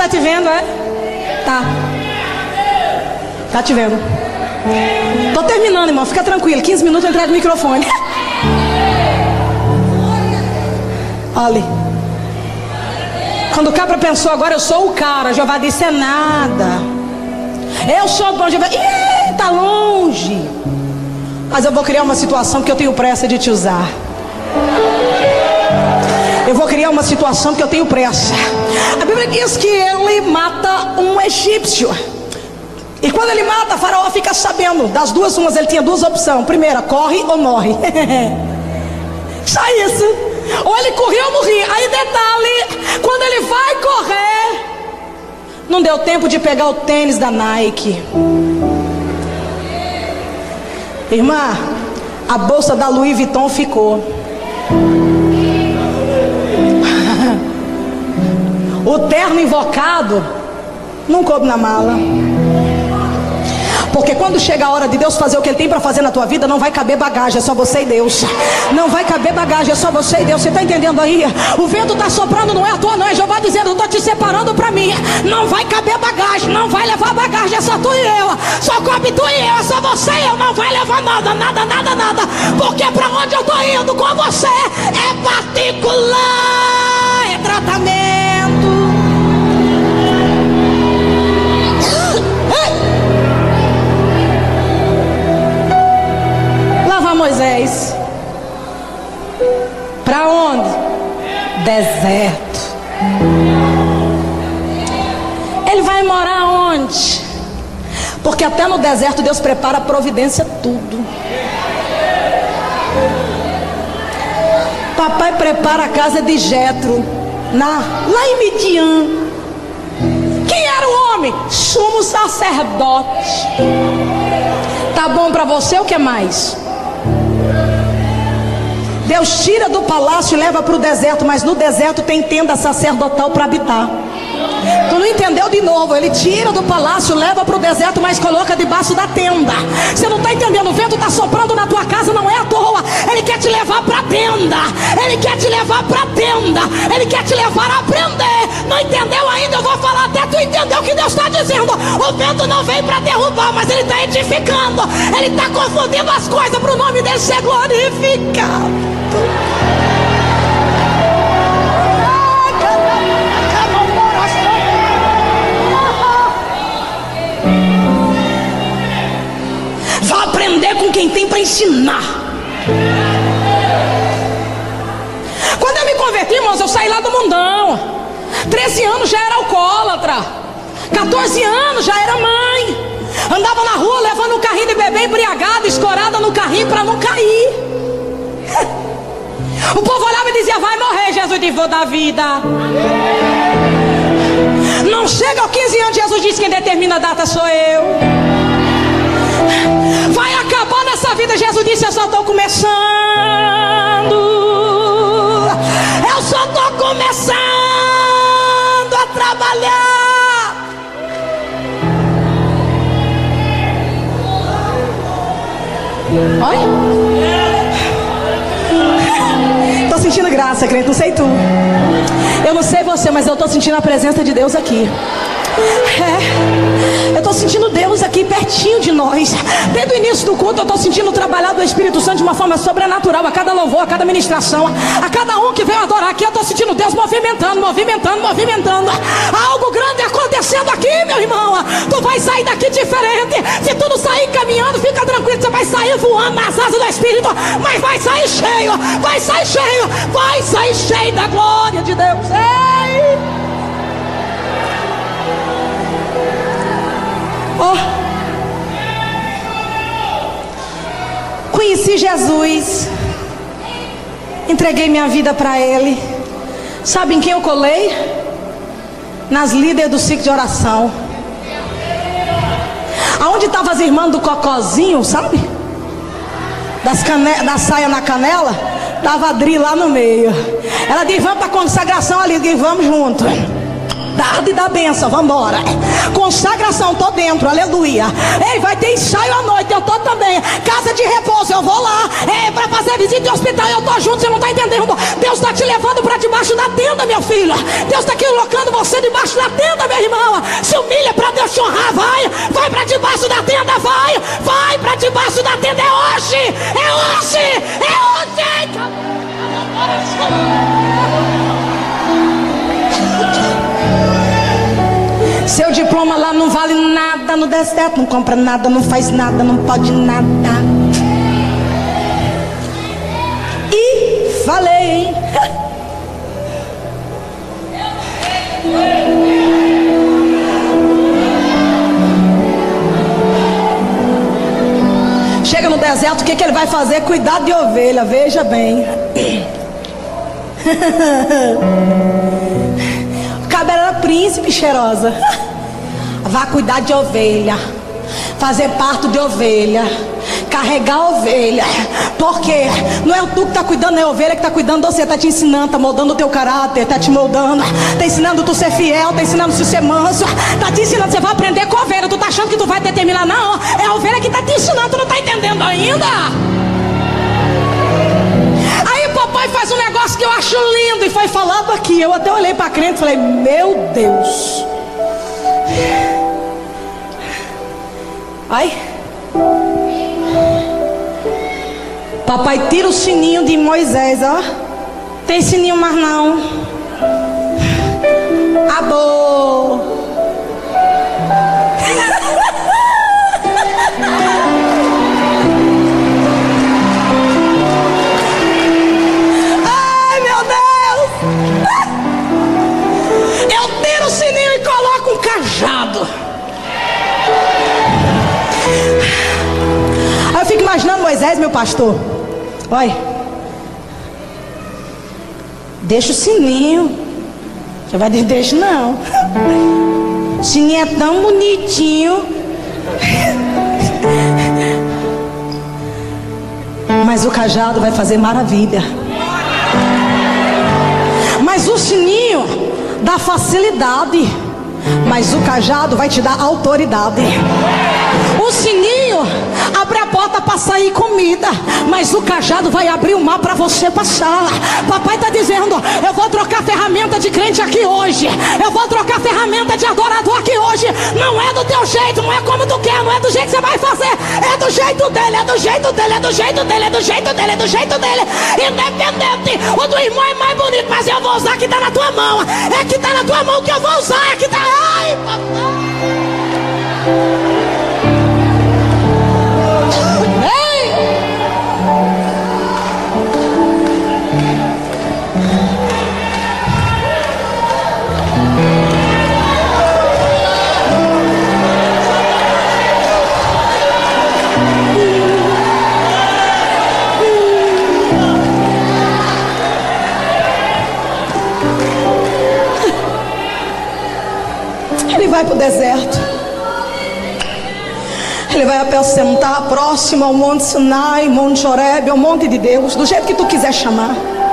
tá te vendo, é? Tá te vendo. Tô terminando, irmão, fica tranquilo. 15 minutos eu entrego o microfone. Olha, quando o cabra pensou, agora eu sou o cara, Jeová disse, é nada. Eu sou bom, Jeová, tá longe. Mas eu vou criar uma situação que eu tenho pressa de te usar. Eu vou criar uma situação que eu tenho pressa. A Bíblia diz que ele mata um egípcio. E quando ele mata, Faraó fica sabendo. Das duas umas, ele tinha duas opções. Primeira, corre ou morre. Só isso. Ou ele corria ou morria. Aí detalhe, quando ele vai correr, não deu tempo de pegar o tênis da Nike. Irmã, a bolsa da Louis Vuitton ficou. O terno invocado não coube na mala. Porque quando chega a hora de Deus fazer o que Ele tem para fazer na tua vida, não vai caber bagagem, é só você e Deus. Não vai caber bagagem, é só você e Deus. Você está entendendo aí? O vento está soprando, não é à toa, não. É Jeová dizendo, eu estou te separando para mim. Não vai caber bagagem, não vai levar bagagem, é só tu e eu. Só coube tu e eu, é só você e eu. Não vai levar nada, nada, nada, nada. Porque para onde eu estou indo com você é particular, é tratamento. Moisés, para onde? Deserto. Ele vai morar onde? Porque até no deserto Deus prepara a providência tudo. Papai prepara a casa de Jetro lá em Midian. Quem era o homem? Sumo sacerdote. Tá bom para você, o que mais? Deus tira do palácio e leva para o deserto, mas no deserto tem tenda sacerdotal para habitar. Tu não entendeu de novo? Ele tira do palácio, leva para o deserto, mas coloca debaixo da tenda. Você não está entendendo? O vento está soprando na tua casa, não é à toa. Ele quer te levar para a tenda. Ele quer te levar para a tenda. Ele quer te levar a aprender. Não entendeu ainda? Eu vou falar até tu entender o que Deus está dizendo. O vento não vem para derrubar, mas ele está edificando. Ele está confundindo as coisas para o nome dele ser glorificado. Vá aprender com quem tem para ensinar. Quando eu me converti, irmãos, eu saí lá do mundão. 13 anos já era alcoólatra. 14 anos já era mãe. Andava na rua levando um carrinho de bebê embriagado, escorada no carrinho para não cair. O povo olhava e dizia, vai morrer. Jesus disse, vou dar vida. Não chega aos 15 anos, Jesus disse, quem determina a data sou eu. Vai acabar nessa vida, Jesus disse, eu só estou começando. Eu só estou começando a trabalhar. Olha. Estou sentindo graça, crente, não sei tu. Eu não sei você, mas eu estou sentindo a presença de Deus aqui. Eu estou sentindo Deus aqui pertinho de nós. Desde o início do culto eu estou sentindo o trabalhar do Espírito Santo de uma forma sobrenatural. A cada louvor, a cada ministração, a cada um que vem adorar aqui, eu estou sentindo Deus movimentando, movimentando, movimentando. Há algo grande acontecendo aqui, meu irmão. Tu vai sair daqui diferente. Se tu não sair caminhando, fica tranquilo, você vai sair voando nas asas do Espírito. Mas vai sair cheio, vai sair cheio, vai sair cheio da glória de Deus. Ei! Oh. Conheci Jesus, entreguei minha vida para Ele. Sabe em quem eu colei? Nas líderes do ciclo de oração. Aonde estavam as irmãs do cocozinho, sabe? Da saia na canela. Estava a Adri lá no meio. Ela disse, vamos para a consagração ali. Eu disse, vamos junto. autoridade da bênção. Vamos embora. Consagração, tô dentro, aleluia. Ei, vai ter ensaio à noite, eu tô também. Casa de repouso, eu vou lá. Para fazer visita em hospital, eu tô junto, você não tá entendendo. Deus está te levando para debaixo da tenda, meu filho. Deus está colocando você debaixo da tenda, minha irmã. Se humilha para Deus te honrar, vai para debaixo da tenda, vai para debaixo da tenda. É hoje, é hoje, é hoje. Seu diploma lá não vale nada no deserto, não compra nada, não faz nada, não pode nada. E falei, hein? Chega no deserto, o que ele vai fazer? Cuidar de ovelha, veja bem. O cabelo era príncipe, cheirosa. Vai cuidar de ovelha, fazer parto de ovelha, carregar ovelha. Porque não é tu que está cuidando, é a ovelha que está cuidando de você. Está te ensinando, está moldando o teu caráter, está te moldando, está ensinando tu ser fiel, está ensinando tu ser manso, está te ensinando, você vai aprender com a ovelha. Tu está achando que tu vai determinar? Não, é a ovelha que está te ensinando, tu não está entendendo ainda. Aí papai faz um negócio que eu acho lindo e foi falado aqui. Eu até olhei para a crente e falei, meu Deus. Ai. Papai tira o sininho de Moisés, ó. Tem sininho mais não. Abô. Ai, meu Deus. Eu tiro o sininho e coloco um cajado. Aí eu fico imaginando Moisés, meu pastor. Olha, deixa o sininho. Você vai dizer, deixa não. O sininho é tão bonitinho. Mas o cajado vai fazer maravilha. Mas o sininho dá facilidade. Mas o cajado vai te dar autoridade. O sininho abre a porta para sair comida, mas o cajado vai abrir o mar para você passar. Papai está dizendo, eu vou trocar ferramenta de crente aqui hoje. Eu vou trocar ferramenta de adorador aqui hoje. Não é do teu jeito, não é como tu quer, não é do jeito que você vai fazer. É do jeito dele, é do jeito dele, é do jeito dele, é do jeito dele, é do jeito dele. Independente, o do irmão é mais bonito, mas eu vou usar que está na tua mão. É que está na tua mão que eu vou usar, é que está. Ai, papai. Ele vai para o deserto. Ele vai apresentar próximo ao Monte Sinai, Monte Horebe, ao Monte de Deus, do jeito que tu quiser chamar.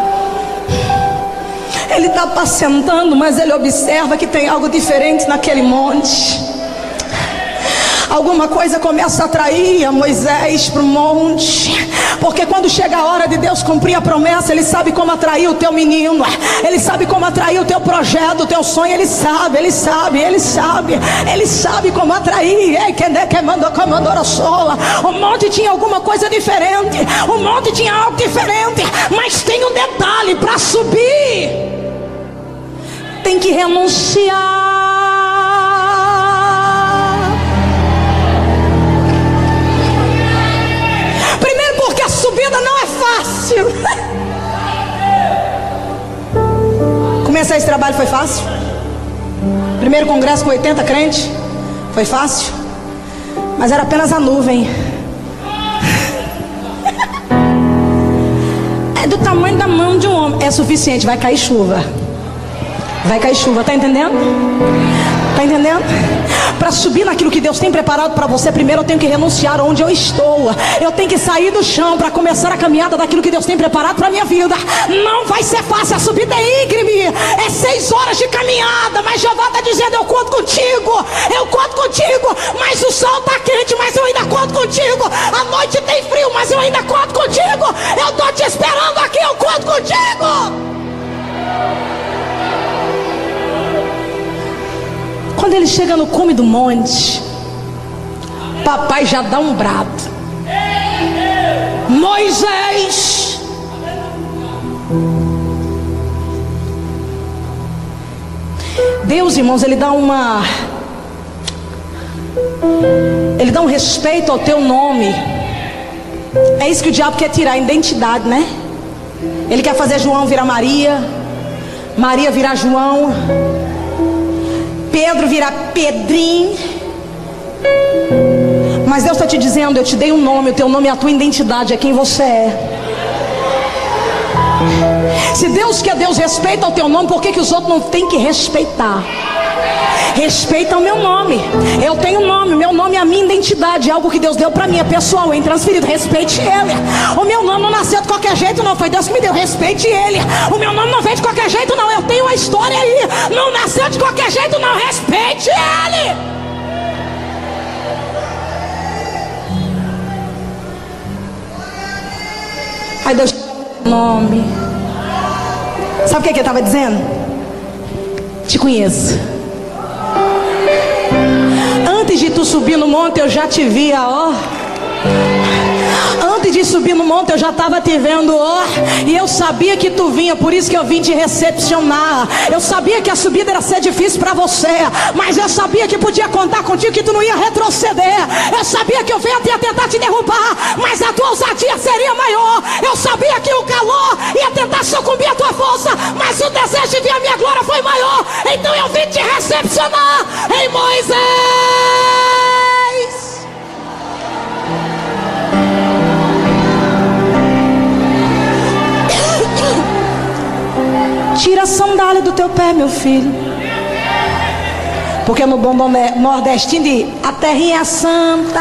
Ele está apacentando, mas ele observa que tem algo diferente naquele monte. Alguma coisa começa a atrair a Moisés para o monte. Porque quando chega a hora de Deus cumprir a promessa, Ele sabe como atrair o teu menino. Ele sabe como atrair o teu projeto, o teu sonho. Ele sabe, Ele sabe, Ele sabe. Ele sabe como atrair. O monte tinha alguma coisa diferente. O monte tinha algo diferente. Mas tem um detalhe: para subir tem que renunciar. Subida não é fácil. Começar esse trabalho foi fácil? Primeiro congresso com 80 crentes foi fácil? Mas era apenas a nuvem. É do tamanho da mão de um homem. É suficiente, vai cair chuva. Vai cair chuva, tá entendendo? Está entendendo? Para subir naquilo que Deus tem preparado para você, primeiro eu tenho que renunciar onde eu estou. Eu tenho que sair do chão para começar a caminhada daquilo que Deus tem preparado para a minha vida. Não vai ser fácil, a subida é íngreme. É 6 horas de caminhada, mas Jeová está dizendo: eu conto contigo, mas o sol está quente, mas eu ainda conto contigo. A noite tem frio, mas eu ainda conto contigo. Eu estou te esperando aqui, eu conto contigo. Quando ele chega no cume do monte, papai já dá um brado: Moisés! Deus, irmãos, ele dá um respeito ao teu nome. É isso que o diabo quer tirar, a identidade, né? Ele quer fazer João virar Maria, Maria virar João, Pedro virar Pedrinho. Mas Deus está te dizendo: eu te dei um nome, o teu nome é a tua identidade, é quem você é. Se Deus quer, Deus respeita o teu nome, por que os outros não têm que respeitar? Respeita o meu nome. Eu tenho um nome, meu nome é a minha identidade, é algo que Deus deu para mim, é pessoal, é intransferido. Respeite ele. O meu nome não nasceu de qualquer jeito, não, foi Deus que me deu. Respeite ele. O meu nome não veio de qualquer jeito, não, eu tenho uma história aí. Não nasceu de qualquer jeito, não. Respeite ele. Aí Deus nome. Sabe o que ele estava dizendo? Te conheço. Antes de tu subir no monte eu já te via, ó. Antes de subir no monte eu já estava te vendo, ó. E eu sabia que tu vinha, por isso que eu vim te recepcionar. Eu sabia que a subida ia ser difícil para você, mas eu sabia que podia contar contigo, que tu não ia retroceder. Eu sabia que o vento ia tentar te derrubar, mas a tua ousadia seria maior. Eu sabia que o calor ia tentar sucumbir a tua força, mas o desejo de ver a minha glória foi maior. Então eu vim te recepcionar em Moisés. Tira a sandália do teu pé, meu filho. Porque no bom nordestino diz: a terrinha é santa.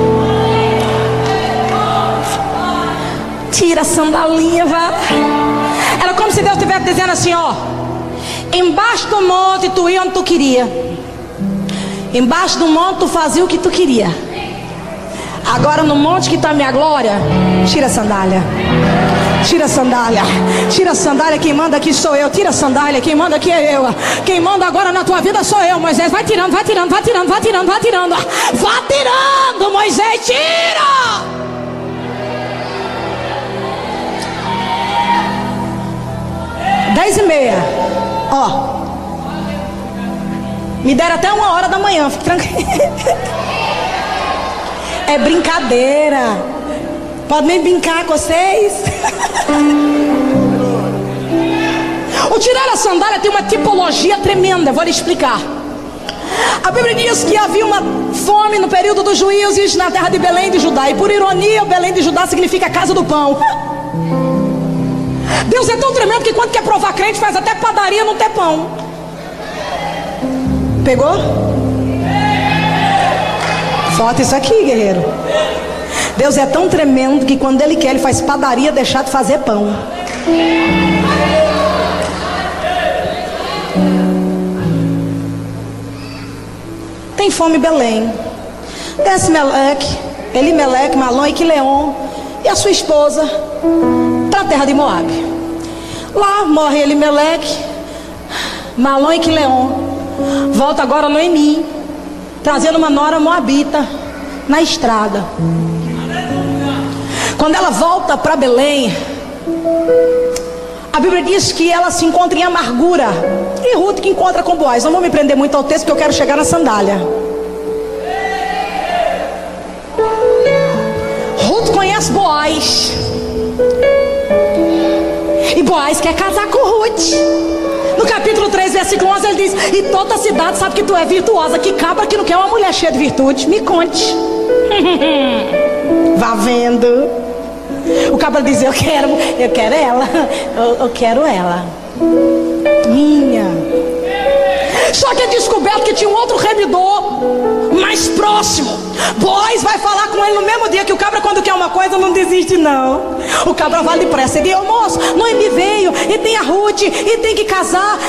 Tira a sandalinha, vá. Era como se Deus estivesse dizendo assim, ó: embaixo do monte tu ia onde tu queria. Embaixo do monte tu fazia o que tu queria. Agora no monte que está a minha glória, tira a sandália. Tira a sandália, tira a sandália, quem manda aqui sou eu. Tira a sandália, quem manda aqui é eu. Quem manda agora na tua vida sou eu, Moisés. Vai tirando, vai tirando, vai tirando, vai tirando, vai tirando. Vá tirando, Moisés, tira. Dez e meia, ó. Me deram até 1h da manhã, fique tranquilo. É brincadeira. Pode nem brincar com vocês. O tirar a sandália tem uma tipologia tremenda, vou lhe explicar. A Bíblia diz que havia uma fome no período dos juízes na terra de Belém de Judá. E por ironia, Belém de Judá significa casa do pão. Deus é tão tremendo que quando quer provar crente, faz até padaria não ter pão. Pegou? Solta isso aqui, guerreiro. Deus é tão tremendo que quando Ele quer, Ele faz padaria deixar de fazer pão. Tem fome em Belém. Desce Meleque, Elimeleque, Malom e Quileon e a sua esposa para a terra de Moabe. Lá morre Elimeleque, Malom e Quileon. Volta agora Noemi, trazendo uma nora moabita na estrada. Quando ela volta para Belém, a Bíblia diz que ela se encontra em amargura. E Ruth que encontra com Boaz. Não vou me prender muito ao texto, porque eu quero chegar na sandália. Ruth conhece Boaz. E Boaz quer casar com Ruth. No capítulo 3, versículo 11, ele diz: e toda a cidade sabe que tu é virtuosa. Que cabra que não quer uma mulher cheia de virtude? Me conte. Vá vendo. O cabra diz: eu quero ela. Eu quero ela. Minha. Só que é descoberto que tinha um outro remidor mais próximo. Boaz vai falar com ele no mesmo dia, que o cabra, quando quer uma coisa, não desiste não. O cabra vai depressa. Ele diz: moço, Noemi veio, e tem a Ruth, e tem que casar.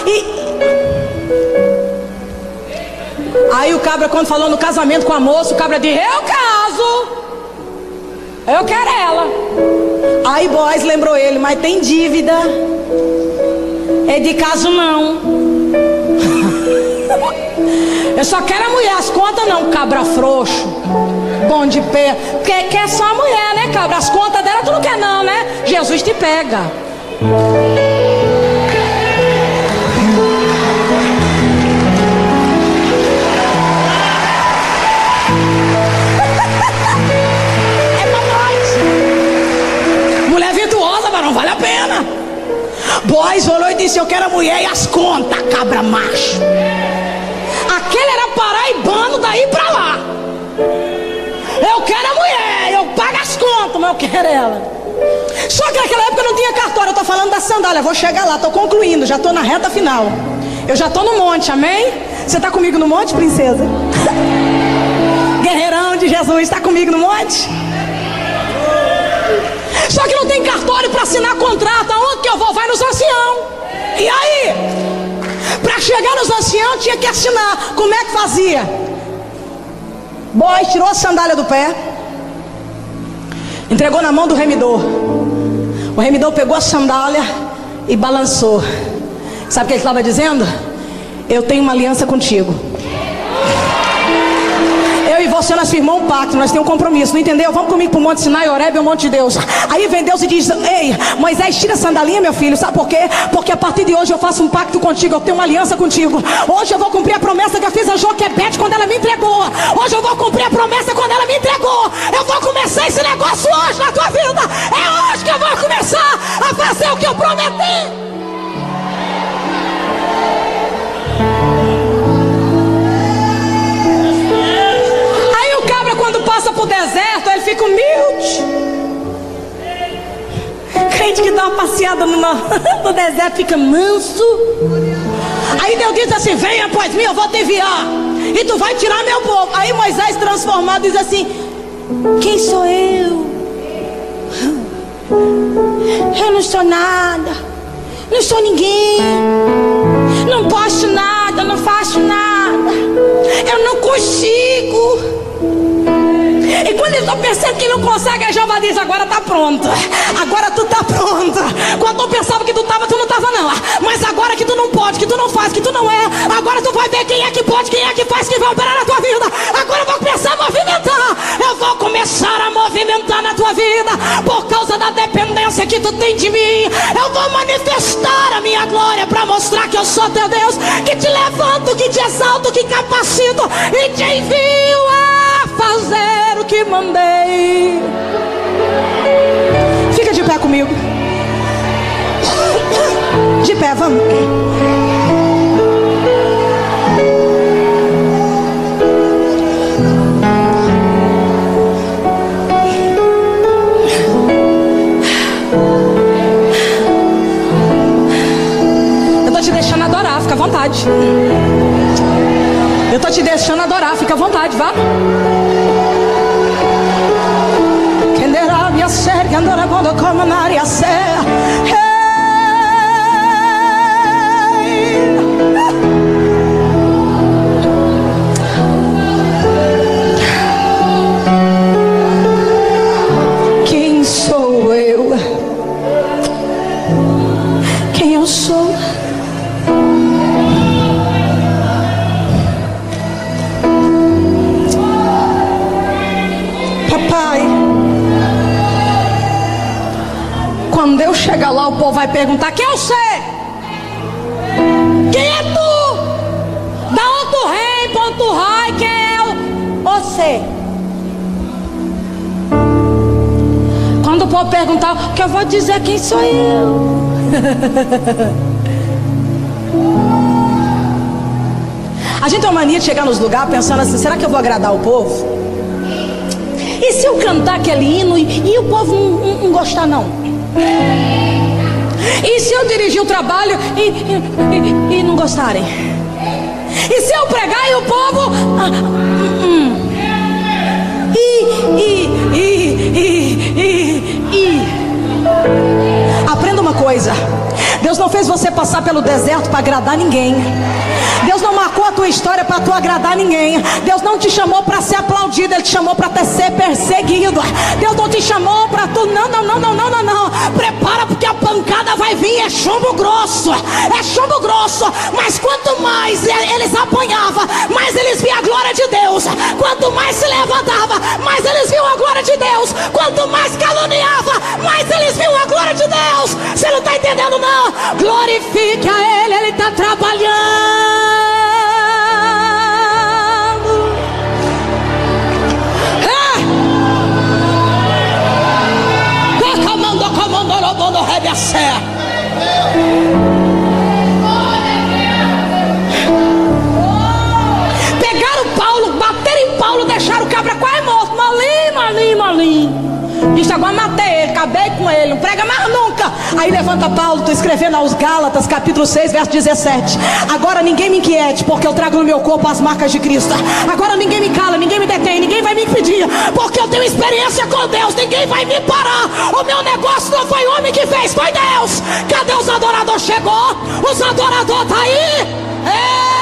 Aí o cabra, quando falou no casamento com a moça, o cabra diz: eu caso, eu quero ela. Aí Boaz lembrou ele: mas tem dívida. É de caso não. Eu só quero a mulher, as contas não. Cabra frouxo, bom de pé. Quer só a mulher, né, cabra? As contas dela tu não quer não, né? Jesus te pega. É pra nós. Mulher virtuosa, mas não vale a pena. Boaz olhou e disse: eu quero a mulher e as contas, cabra macho. Aquele era paraibano daí pra lá. Eu quero a mulher, eu pago as contas, mas eu quero ela. Só que naquela época não tinha cartório. Eu tô falando da sandália, vou chegar lá, tô concluindo, já tô na reta final. Eu já tô no monte, amém? Você tá comigo no monte, princesa? Guerreirão de Jesus, tá comigo no monte? Só que não tem cartório para assinar contrato. Aonde que eu vou? Vai nos anciãos. E aí? Para chegar nos anciãos tinha que assinar. Como é que fazia? Boaz tirou a sandália do pé, entregou na mão do remidor. O remidor pegou a sandália e balançou. Sabe o que ele estava dizendo? Eu tenho uma aliança contigo. Eu e você, nós firmamos um pacto, nós temos um compromisso, não entendeu? Vamos comigo para o Monte Sinai, Horebe, é o Monte de Deus. Aí vem Deus e diz: ei, Moisés, tira a sandalinha, meu filho. Sabe por quê? Porque a partir de hoje eu faço um pacto contigo, eu tenho uma aliança contigo. Hoje eu vou cumprir a promessa que eu fiz a Joquebede quando ela me entregou. Hoje eu vou cumprir a promessa quando ela me entregou. Eu vou começar esse negócio hoje na tua vida. É hoje que eu vou começar a fazer o que eu prometi. Quando passa pro deserto, ele fica humilde. Crente que dá uma passeada no deserto fica manso. Aí Deus diz assim: venha após mim, eu vou te enviar, e tu vai tirar meu povo. Aí Moisés, transformado, diz assim: quem sou eu? Eu não sou nada, não sou ninguém, não posso nada, não faço nada, eu não consigo. E quando ele está pensando que não consegue, a Jeová diz: agora está pronta. Agora tu está pronta. Quando tu pensava que tu estava, tu não estava não. Mas agora que tu não pode, que tu não faz, que tu não é, agora tu vai ver quem é que pode, quem é que faz, que vai operar na tua vida. Agora eu vou começar a movimentar. Eu vou começar a movimentar na tua vida. Por causa da dependência que tu tem de mim, eu vou manifestar a minha glória para mostrar que eu sou teu Deus, que te levanto, que te exalto, que capacito e te envio a fazer o que mandei. Fica de pé comigo. De pé, vamos. Eu tô te deixando adorar, fica à vontade. Eu tô te deixando adorar, fica à vontade, vá. Ser que andora quando como na área serra. Quem sou eu? Quem eu sou? Papai, quando eu chegar lá, o povo vai perguntar: quem é você? Quem é tu? Da onde tu rei, pra onde tu vai? Quem é você? Quando o povo perguntar, o que eu vou dizer? Quem sou eu? A gente tem uma mania de chegar nos lugares pensando assim: será que eu vou agradar o povo? E se eu cantar aquele hino e o povo não gostar não? E se eu dirigir o trabalho e não gostarem? E se eu pregar e o povo aprenda uma coisa: Deus não fez você passar pelo deserto para agradar ninguém. Deus não marcou a tua história para tu agradar ninguém. Deus não te chamou para ser aplaudido, Ele te chamou para ser perseguido. Deus não te chamou para tu, não. Prepara, porque a pancada vai vir, é chumbo grosso. É chumbo grosso. Mas quanto mais eles apanhavam, mais eles viam a glória de Deus. Quanto mais se levantava, mais eles viam a glória de Deus. Quanto mais caluniava, mais eles viam a glória de Deus. Você não está entendendo, não? Glorifique a Ele, Ele está trabalhando. Pegaram Paulo, bateram em Paulo, deixaram o cabra quase morto. Malinho. Diz: agora matei ele, acabei com ele, não prega mais nunca. Aí levanta Paulo, estou escrevendo aos Gálatas, capítulo 6, verso 17. Agora ninguém me inquiete, porque eu trago no meu corpo as marcas de Cristo. Agora ninguém me cala, ninguém me detém, ninguém vai me impedir, porque eu tenho experiência com Deus. Ninguém vai me parar. O meu negócio não foi homem que fez, foi Deus. Cadê os adoradores? Chegou, os adoradores tá aí.